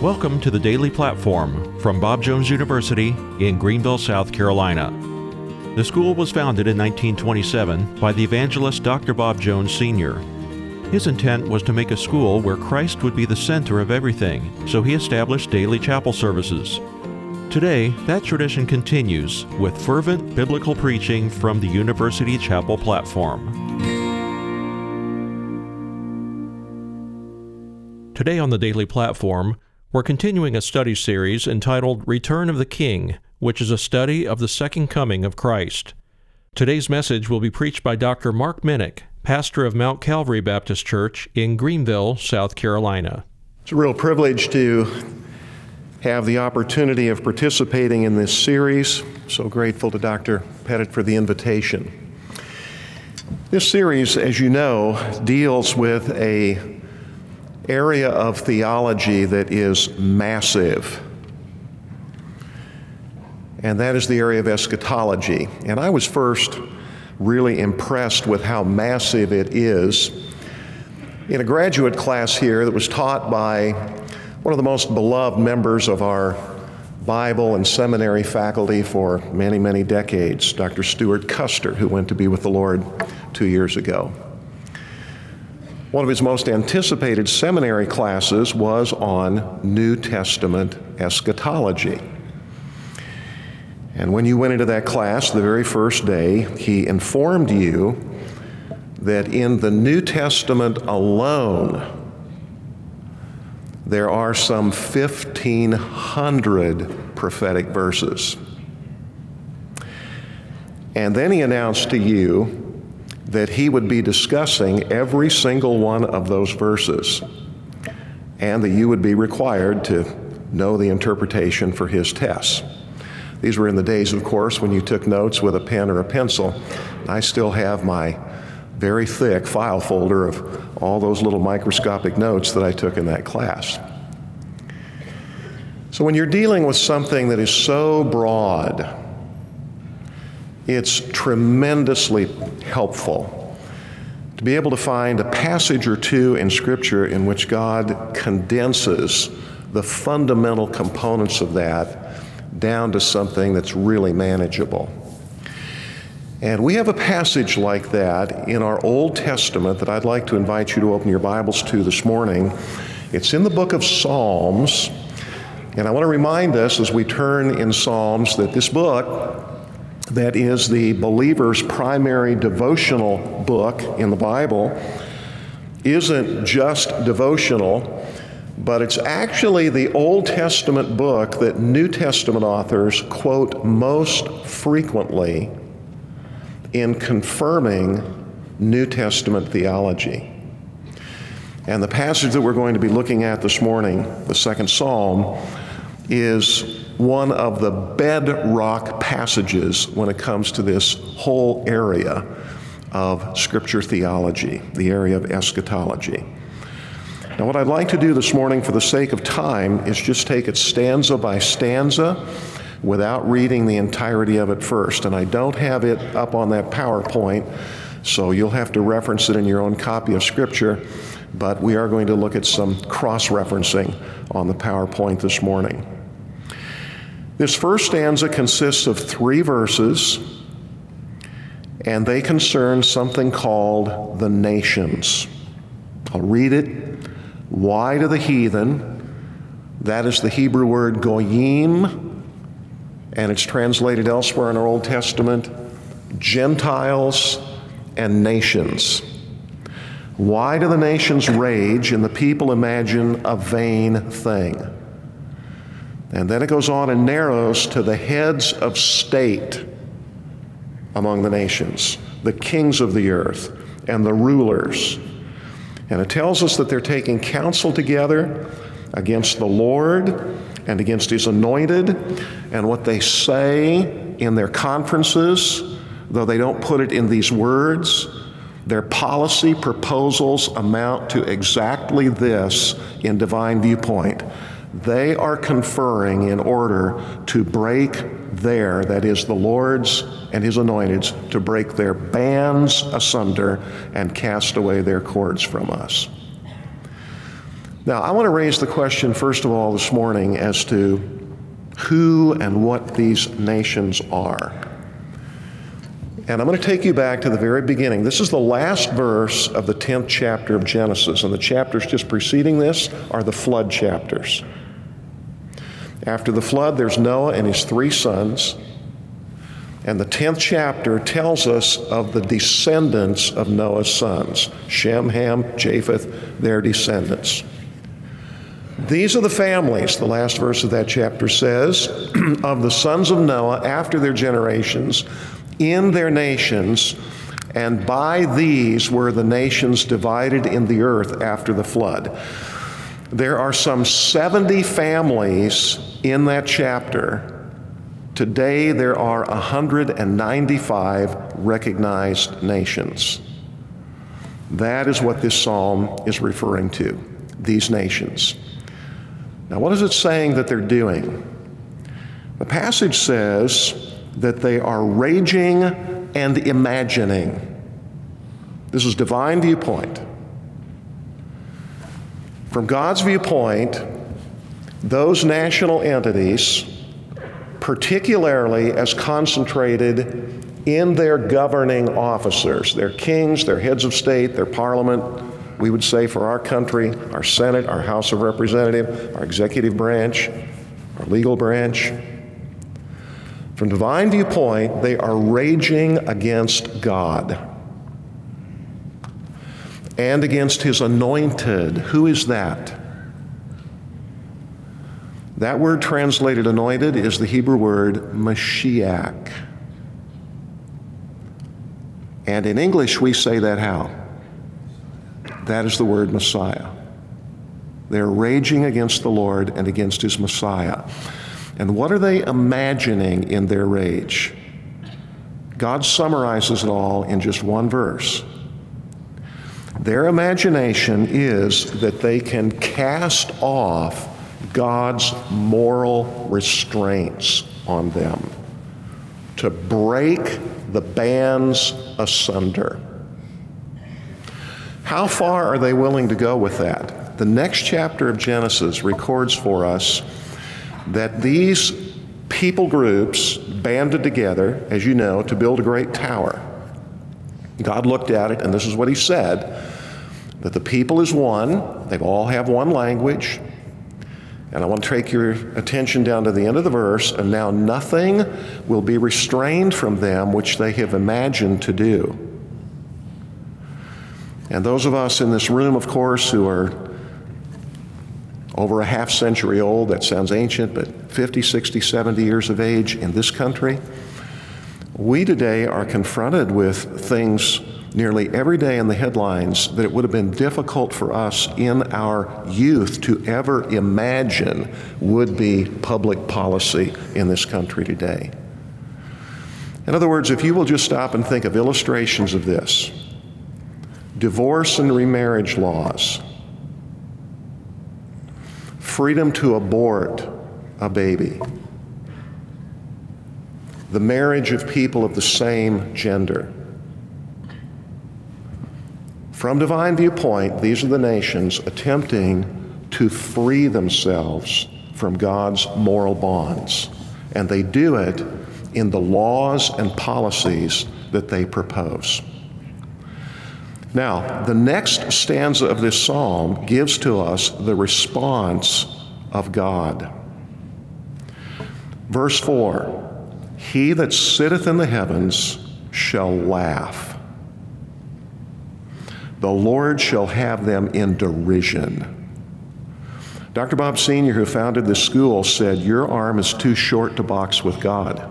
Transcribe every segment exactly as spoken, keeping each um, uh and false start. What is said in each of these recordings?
Welcome to the Daily Platform from Bob Jones University in Greenville, South Carolina. The school was founded in nineteen twenty-seven by the evangelist Doctor Bob Jones Senior His intent was to make a school where Christ would be the center of everything, so he established daily chapel services. Today, that tradition continues with fervent biblical preaching from the University Chapel platform. Today on the Daily Platform, we're continuing a study series entitled Return of the King, which is a study of the second coming of Christ. Today's message will be preached by Doctor Mark Minnick, pastor of Mount Calvary Baptist Church in Greenville, South Carolina. It's a real privilege to have the opportunity of participating in this series. So grateful to Doctor Pettit for the invitation. This series, as you know, deals with a area of theology that is massive, and that is the area of eschatology. And I was first really impressed with how massive it is in a graduate class here that was taught by one of the most beloved members of our Bible and seminary faculty for many, many decades, Doctor Stuart Custer, who went to be with the Lord two years ago. One of his most anticipated seminary classes was on New Testament eschatology. And when you went into that class the very first day, he informed you that in the New Testament alone, there are some fifteen hundred prophetic verses. And then he announced to you that he would be discussing every single one of those verses, and that you would be required to know the interpretation for his tests. These were in the days, of course, when you took notes with a pen or a pencil. I still have my very thick file folder of all those little microscopic notes that I took in that class. So when you're dealing with something that is so broad, it's tremendously helpful to be able to find a passage or two in Scripture in which God condenses the fundamental components of that down to something that's really manageable. And we have a passage like that in our Old Testament that I'd like to invite you to open your Bibles to this morning. It's in the book of Psalms, and I want to remind us as we turn in Psalms that this book, that is the believer's primary devotional book in the Bible, isn't just devotional, but it's actually the Old Testament book that New Testament authors quote most frequently in confirming New Testament theology. And the passage that we're going to be looking at this morning, the second Psalm, is one of the bedrock passages when it comes to this whole area of Scripture theology, the area of eschatology. Now, what I'd like to do this morning for the sake of time is just take it stanza by stanza without reading the entirety of it first. And I don't have it up on that PowerPoint, so you'll have to reference it in your own copy of Scripture, but we are going to look at some cross-referencing on the PowerPoint this morning. This first stanza consists of three verses, and they concern something called the nations. I'll read it. Why to the heathen? That is the Hebrew word goyim, and it's translated elsewhere in our Old Testament, Gentiles and nations. Why do the nations rage and the people imagine a vain thing? And then it goes on and narrows to the heads of state among the nations, the kings of the earth, and the rulers. And it tells us that they're taking counsel together against the Lord and against His anointed, and what they say in their conferences, though they don't put it in these words, their policy proposals amount to exactly this in divine viewpoint. They are conferring in order to break their, that is the Lord's and His anointed's, to break their bands asunder and cast away their cords from us. Now, I want to raise the question, first of all, this morning as to who and what these nations are. And I'm going to take you back to the very beginning. This is the last verse of the tenth chapter of Genesis, and the chapters just preceding this are the flood chapters. After the flood, there's Noah and his three sons, and the tenth chapter tells us of the descendants of Noah's sons, Shem, Ham, Japheth, their descendants. These are the families, the last verse of that chapter says, of the sons of Noah after their generations, in their nations, and by these were the nations divided in the earth after the flood. There are some seventy families in that chapter. Today there are one hundred ninety-five recognized nations. That is what this psalm is referring to, these nations. Now, what is it saying that they're doing? The passage says that they are raging and imagining. This is divine viewpoint. From God's viewpoint, those national entities, particularly as concentrated in their governing officers, their kings, their heads of state, their parliament, we would say for our country, our Senate, our House of Representatives, our executive branch, our legal branch. From divine viewpoint, they are raging against God and against his anointed. Who is that? That word translated anointed is the Hebrew word Mashiach. And in English, we say that how? That is the word Messiah. They're raging against the Lord and against his Messiah. And what are they imagining in their rage? God summarizes it all in just one verse. Their imagination is that they can cast off God's moral restraints on them, to break the bands asunder. How far are they willing to go with that? The next chapter of Genesis records for us that these people groups banded together, as you know, to build a great tower. God looked at it, and this is what he said, that the people is one, they all have one language, and I want to take your attention down to the end of the verse, and now nothing will be restrained from them which they have imagined to do. And those of us in this room, of course, who are over a half century old, that sounds ancient, but fifty, sixty, seventy years of age in this country, we today are confronted with things nearly every day in the headlines that it would have been difficult for us in our youth to ever imagine would be public policy in this country today. In other words, if you will just stop and think of illustrations of this, divorce and remarriage laws, freedom to abort a baby, the marriage of people of the same gender. From divine viewpoint, these are the nations attempting to free themselves from God's moral bonds, and they do it in the laws and policies that they propose. Now, the next stanza of this psalm gives to us the response of God. Verse four, he that sitteth in the heavens shall laugh. The Lord shall have them in derision. Doctor Bob Senior, who founded this school, said, your arm is too short to box with God.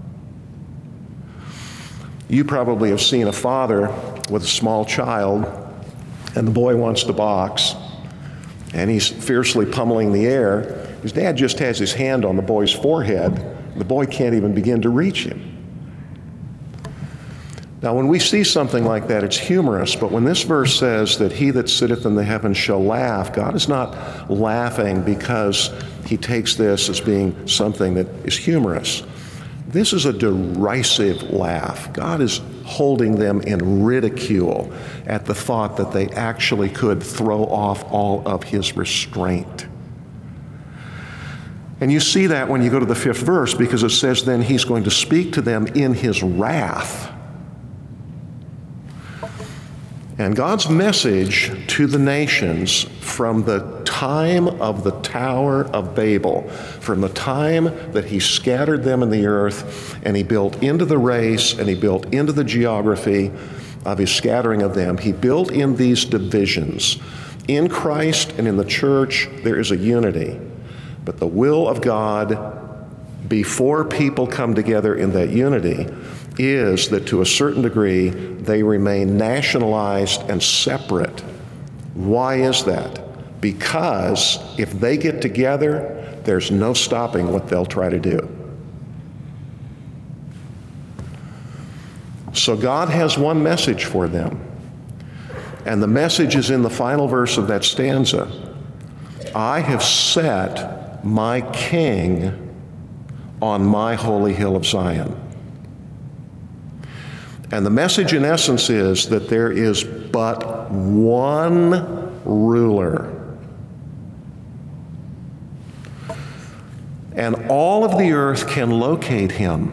You probably have seen a father with a small child, and the boy wants to box, and he's fiercely pummeling the air. His dad just has his hand on the boy's forehead. The boy can't even begin to reach him. Now, when we see something like that, it's humorous, but when this verse says that he that sitteth in the heavens shall laugh, God is not laughing because he takes this as being something that is humorous. This is a derisive laugh. God is holding them in ridicule at the thought that they actually could throw off all of his restraint. And you see that when you go to the fifth verse, because it says then he's going to speak to them in his wrath. And God's message to the nations from the time of the Tower of Babel, from the time that he scattered them in the earth and he built into the race and he built into the geography of his scattering of them, he built in these divisions. In Christ and in the church, there is a unity. But the will of God, before people come together in that unity, is that to a certain degree they remain nationalized and separate. Why is that? Because if they get together, there's no stopping what they'll try to do. So God has one message for them. And the message is in the final verse of that stanza. I have set my king on my holy hill of Zion. And the message in essence is that there is but one ruler. And all of the earth can locate him.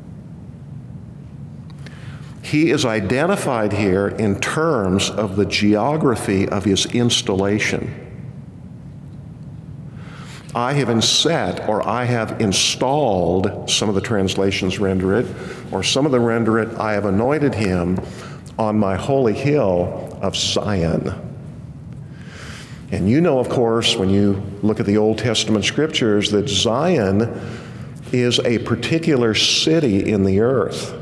He is identified here in terms of the geography of his installation. I have set, or I have installed, some of the translations render it, or some of them render it, I have anointed him on my holy hill of Zion. And you know, of course, when you look at the Old Testament scriptures, that Zion is a particular city in the earth.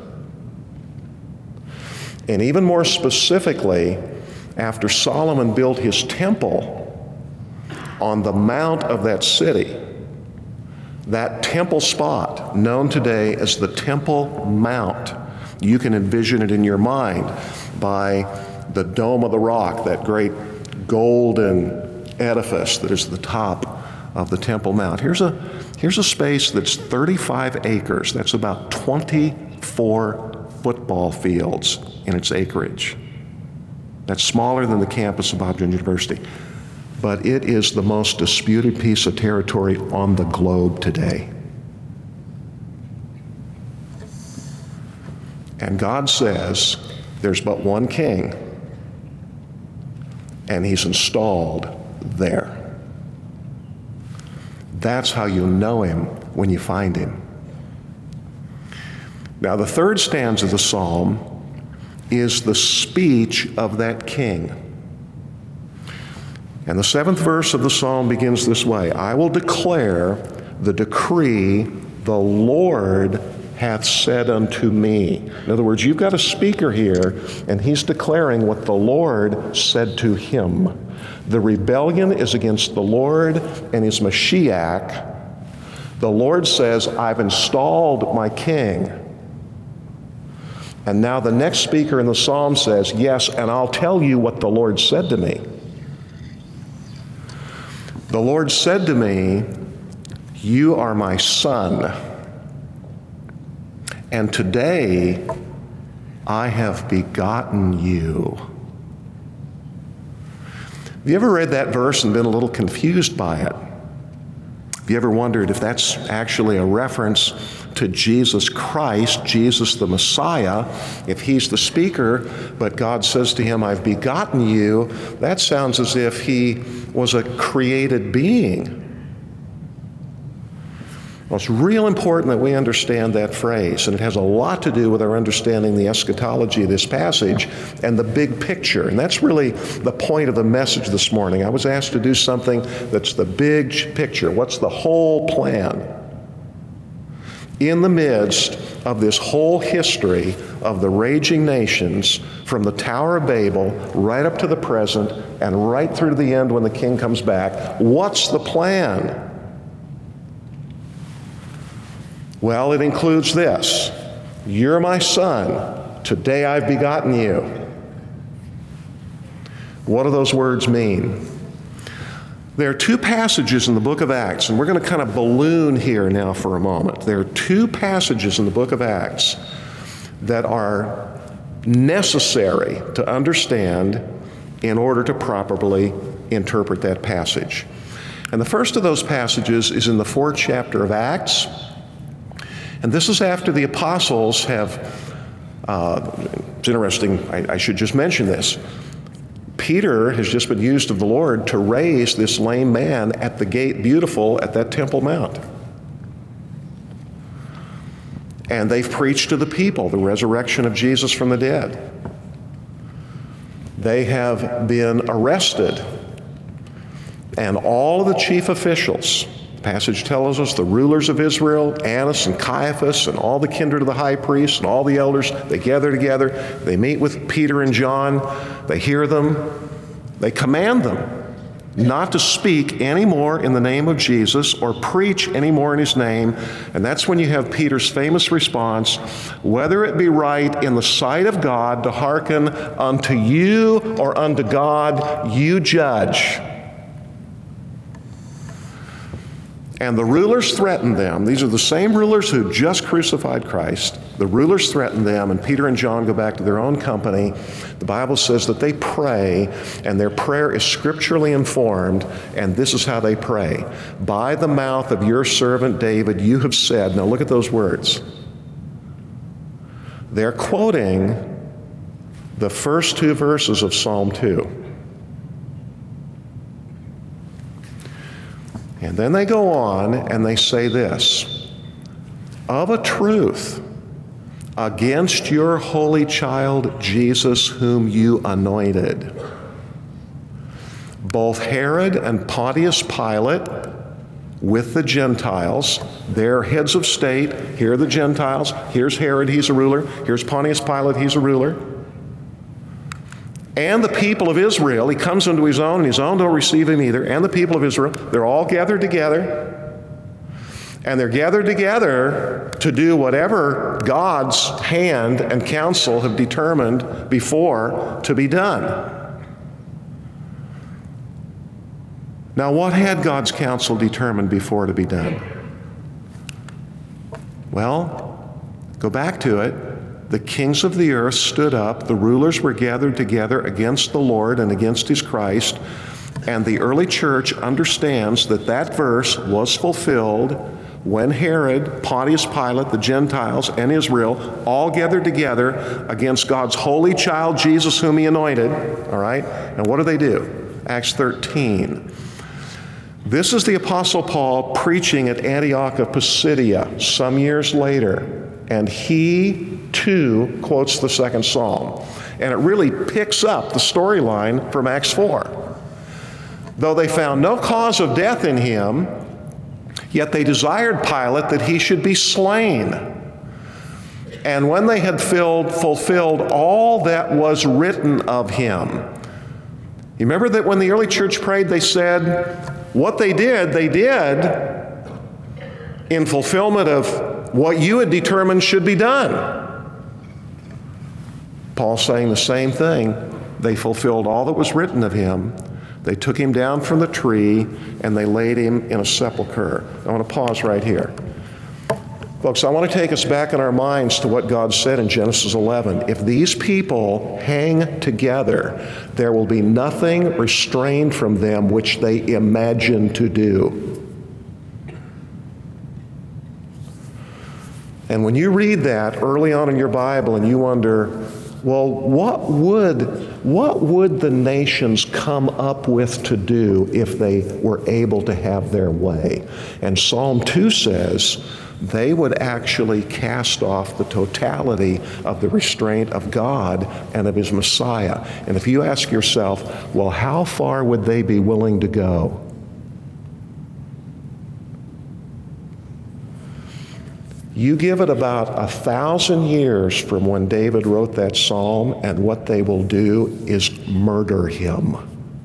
And even more specifically, after Solomon built his temple, on the mount of that city, that temple spot, known today as the Temple Mount, you can envision it in your mind by the Dome of the Rock, that great golden edifice that is the top of the Temple Mount. Here's a, here's a space that's thirty-five acres. That's about twenty-four football fields in its acreage. That's smaller than the campus of Bob Jones University. But it is the most disputed piece of territory on the globe today. And God says there's but one king, and he's installed there. That's how you know him when you find him. Now, the third stanza of the psalm is the speech of that king. And the seventh verse of the psalm begins this way: I will declare the decree the Lord hath said unto me. In other words, you've got a speaker here, and he's declaring what the Lord said to him. The rebellion is against the Lord and his Mashiach. The Lord says, I've installed my king. And now the next speaker in the psalm says, yes, and I'll tell you what the Lord said to me. The Lord said to me, you are my son, and today I have begotten you. Have you ever read that verse and been a little confused by it? Have you ever wondered if that's actually a reference to Jesus Christ, Jesus the Messiah? If he's the speaker, but God says to him, I've begotten you, that sounds as if he was a created being. Well, it's real important that we understand that phrase, and it has a lot to do with our understanding the eschatology of this passage and the big picture. And that's really the point of the message this morning. I was asked to do something that's the big picture. What's the whole plan? In the midst of this whole history of the raging nations, from the Tower of Babel right up to the present and right through to the end when the king comes back, what's the plan? Well, it includes this: you're my son, today I've begotten you. What do those words mean? There are two passages in the book of Acts, and we're going to kind of balloon here now for a moment. There are two passages in the book of Acts that are necessary to understand in order to properly interpret that passage. And the first of those passages is in the fourth chapter of Acts. And this is after the apostles have, uh, it's interesting, I, I should just mention this. Peter has just been used of the Lord to raise this lame man at the gate beautiful at that Temple Mount. And they've preached to the people the resurrection of Jesus from the dead. They have been arrested. And all of the chief officials, the passage tells us, the rulers of Israel, Annas and Caiaphas, and all the kindred of the high priest, and all the elders, they gather together. They meet with Peter and John. They hear them. They command them not to speak anymore in the name of Jesus or preach anymore in his name. And that's when you have Peter's famous response, whether it be right in the sight of God to hearken unto you or unto God, you judge. And the rulers threatened them. These are the same rulers who just crucified Christ. The rulers threatened them, and Peter and John go back to their own company. The Bible says that they pray, and their prayer is scripturally informed, and this is how they pray. By the mouth of your servant David, you have said, now look at those words. They're quoting the first two verses of Psalm two. And then they go on and they say this, of a truth, against your holy child Jesus, whom you anointed, both Herod and Pontius Pilate with the Gentiles, they're heads of state, here are the Gentiles, here's Herod, he's a ruler, here's Pontius Pilate, he's a ruler, and the people of Israel. He comes into his own, and his own don't receive him either. And the people of Israel, they're all gathered together. And they're gathered together to do whatever God's hand and counsel have determined before to be done. Now, what had God's counsel determined before to be done? Well, go back to it. The kings of the earth stood up, the rulers were gathered together against the Lord and against his Christ, and the early church understands that that verse was fulfilled when Herod, Pontius Pilate, the Gentiles, and Israel all gathered together against God's holy child, Jesus, whom he anointed. All right? And what do they do? Acts thirteen. This is the Apostle Paul preaching at Antioch of Pisidia some years later. And he, too, quotes the second psalm. And it really picks up the storyline from Acts four. Though they found no cause of death in him, yet they desired Pilate that he should be slain. And when they had filled, fulfilled all that was written of him. You remember that when the early church prayed, they said, what they did, they did in fulfillment of what you had determined should be done. Paul's saying the same thing. They fulfilled all that was written of him. They took him down from the tree and they laid him in a sepulcher. I want to pause right here. Folks, I want to take us back in our minds to what God said in Genesis eleven. If these people hang together, there will be nothing restrained from them which they imagine to do. And when you read that early on in your Bible and you wonder, well, what would, what would the nations come up with to do if they were able to have their way? And Psalm two says they would actually cast off the totality of the restraint of God and of his Messiah. And if you ask yourself, well, how far would they be willing to go? You give it about a thousand years from when David wrote that psalm, and what they will do is murder him.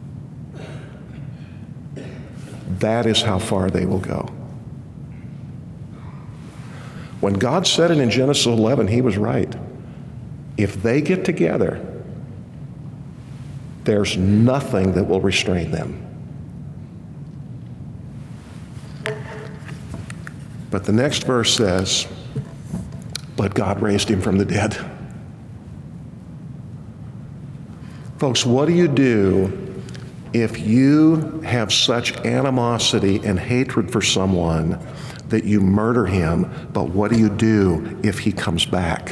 That is how far they will go. When God said it in Genesis eleven, he was right. If they get together, there's nothing that will restrain them. But the next verse says, but God raised him from the dead. Folks, what do you do if you have such animosity and hatred for someone that you murder him, but what do you do if he comes back?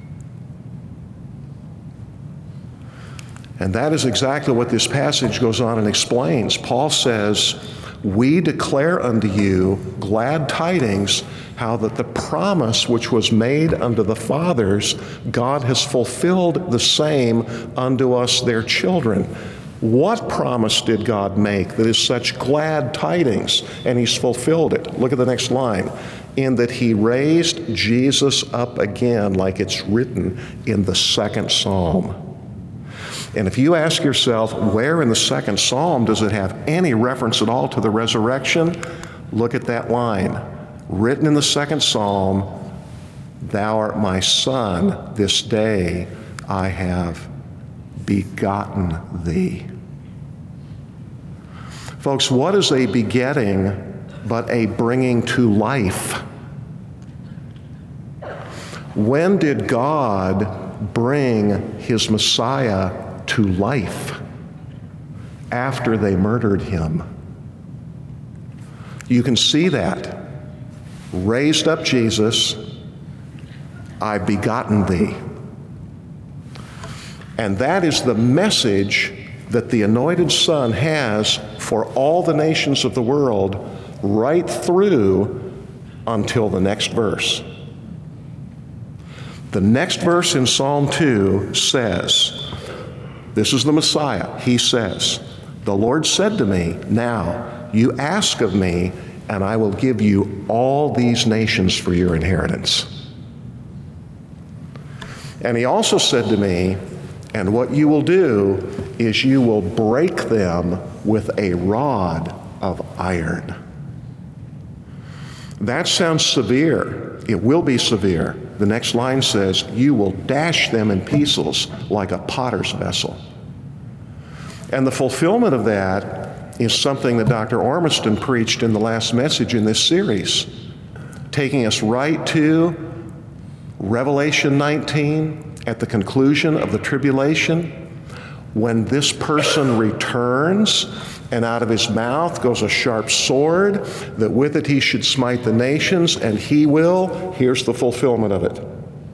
And that is exactly what this passage goes on and explains. Paul says, we declare unto you glad tidings, how that the promise which was made unto the fathers, God has fulfilled the same unto us their children. What promise did God make that is such glad tidings? And he's fulfilled it. Look at the next line. In that he raised Jesus up again, like it's written in the second psalm. And if you ask yourself, where in the second psalm does it have any reference at all to the resurrection? Look at that line. Written in the second psalm, thou art my son, this day I have begotten thee. Folks, what is a begetting but a bringing to life? When did God bring his Messiah to life? After they murdered him. You can see that. Raised up Jesus, I've begotten thee. And that is the message that the anointed Son has for all the nations of the world right through until the next verse. The next verse in Psalm two says, this is the Messiah. He says, the Lord said to me, now you ask of me, and I will give you all these nations for your inheritance. And he also said to me, and what you will do is you will break them with a rod of iron. That sounds severe. It will be severe. The next line says, you will dash them in pieces like a potter's vessel. And the fulfillment of that is something that Doctor Ormiston preached in the last message in this series, taking us right to Revelation nineteen at the conclusion of the tribulation, when this person returns and out of his mouth goes a sharp sword, that with it he should smite the nations, and he will, here's the fulfillment of it.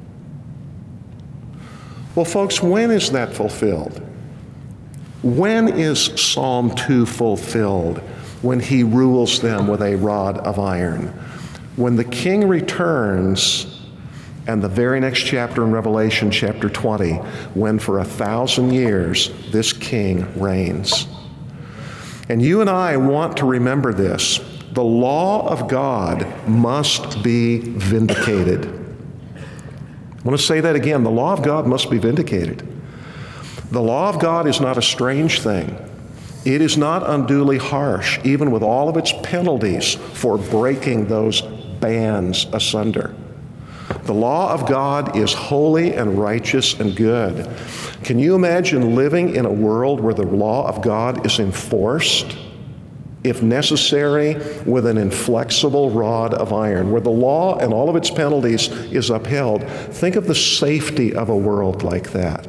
Well, folks, when is that fulfilled? When is Psalm two fulfilled? When he rules them with a rod of iron. When the king returns, and the very next chapter in Revelation, chapter twenty, when for a thousand years this king reigns. And you and I want to remember this. The law of God must be vindicated. I want to say that again. The law of God must be vindicated. The law of God is not a strange thing. It is not unduly harsh, even with all of its penalties for breaking those bands asunder. The law of God is holy and righteous and good. Can you imagine living in a world where the law of God is enforced, if necessary, with an inflexible rod of iron, where the law and all of its penalties is upheld? Think of the safety of a world like that.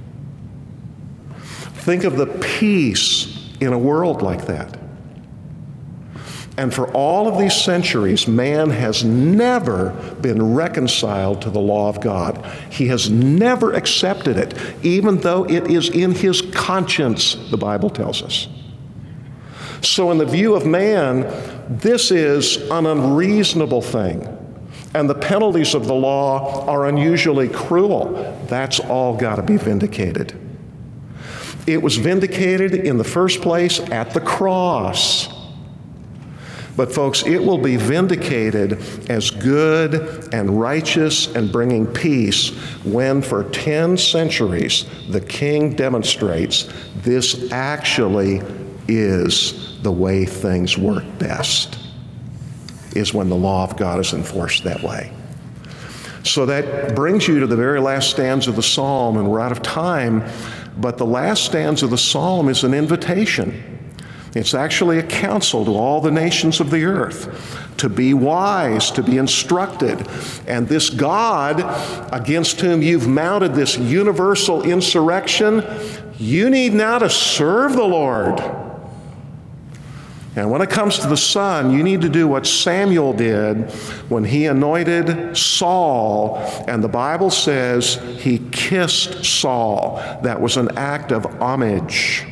Think of the peace in a world like that. And for all of these centuries, man has never been reconciled to the law of God. He has never accepted it, even though it is in his conscience, the Bible tells us. So in the view of man, this is an unreasonable thing. And the penalties of the law are unusually cruel. That's all got to be vindicated. It was vindicated in the first place at the cross. But folks, it will be vindicated as good and righteous and bringing peace when for ten centuries the king demonstrates this actually is the way things work best, is when the law of God is enforced that way. So that brings you to the very last stanza of the psalm, and we're out of time, but the last stanza of the psalm is an invitation. It's actually a counsel to all the nations of the earth to be wise, to be instructed. And this God against whom you've mounted this universal insurrection, You need now to serve the Lord. And when it comes to the Son, you need to do what Samuel did when he anointed Saul, and the Bible says he kissed Saul. That was an act of homage.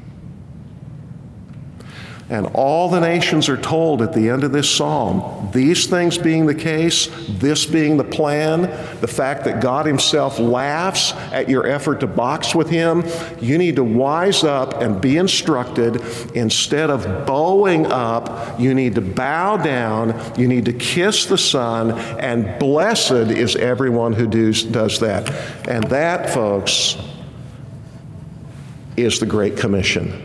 And all the nations are told at the end of this psalm, these things being the case, this being the plan, the fact that God himself laughs at your effort to box with him, you need to wise up and be instructed. Instead of bowing up, you need to bow down, you need to kiss the Son, and blessed is everyone who does, does that. And that, folks, is the Great Commission.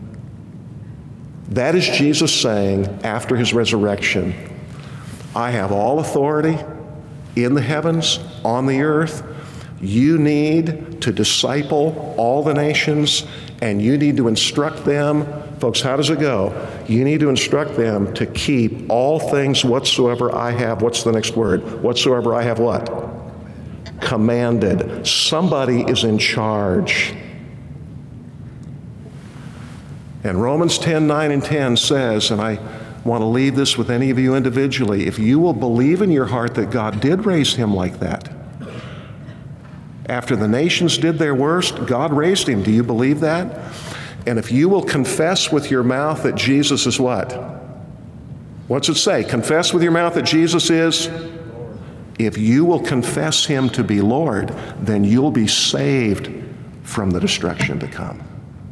That is Jesus saying after his resurrection, I have all authority in the heavens, on the earth. You need to disciple all the nations, and you need to instruct them. Folks, how does it go? You need to instruct them to keep all things whatsoever I have. What's the next word? Whatsoever I have what? Commanded. Somebody is in charge. And Romans ten, nine, and ten says, and I want to leave this with any of you individually, if you will believe in your heart that God did raise him like that, after the nations did their worst, God raised him. Do you believe that? And if you will confess with your mouth that Jesus is what? What's it say? Confess with your mouth that Jesus is? If you will confess him to be Lord, then you'll be saved from the destruction to come.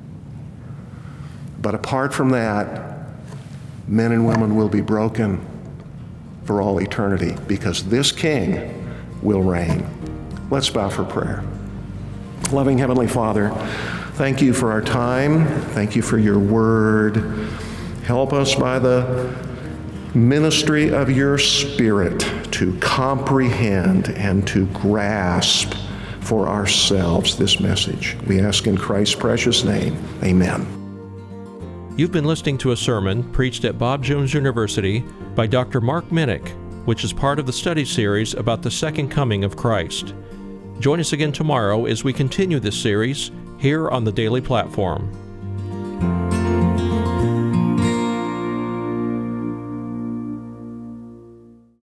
But apart from that, men and women will be broken for all eternity because this King will reign. Let's bow for prayer. Loving Heavenly Father, thank you for our time. Thank you for your word. Help us by the ministry of your Spirit to comprehend and to grasp for ourselves this message. We ask in Christ's precious name, amen. You've been listening to a sermon preached at Bob Jones University by Doctor Mark Minnick, which is part of the study series about the second coming of Christ. Join us again tomorrow as we continue this series here on the Daily Platform.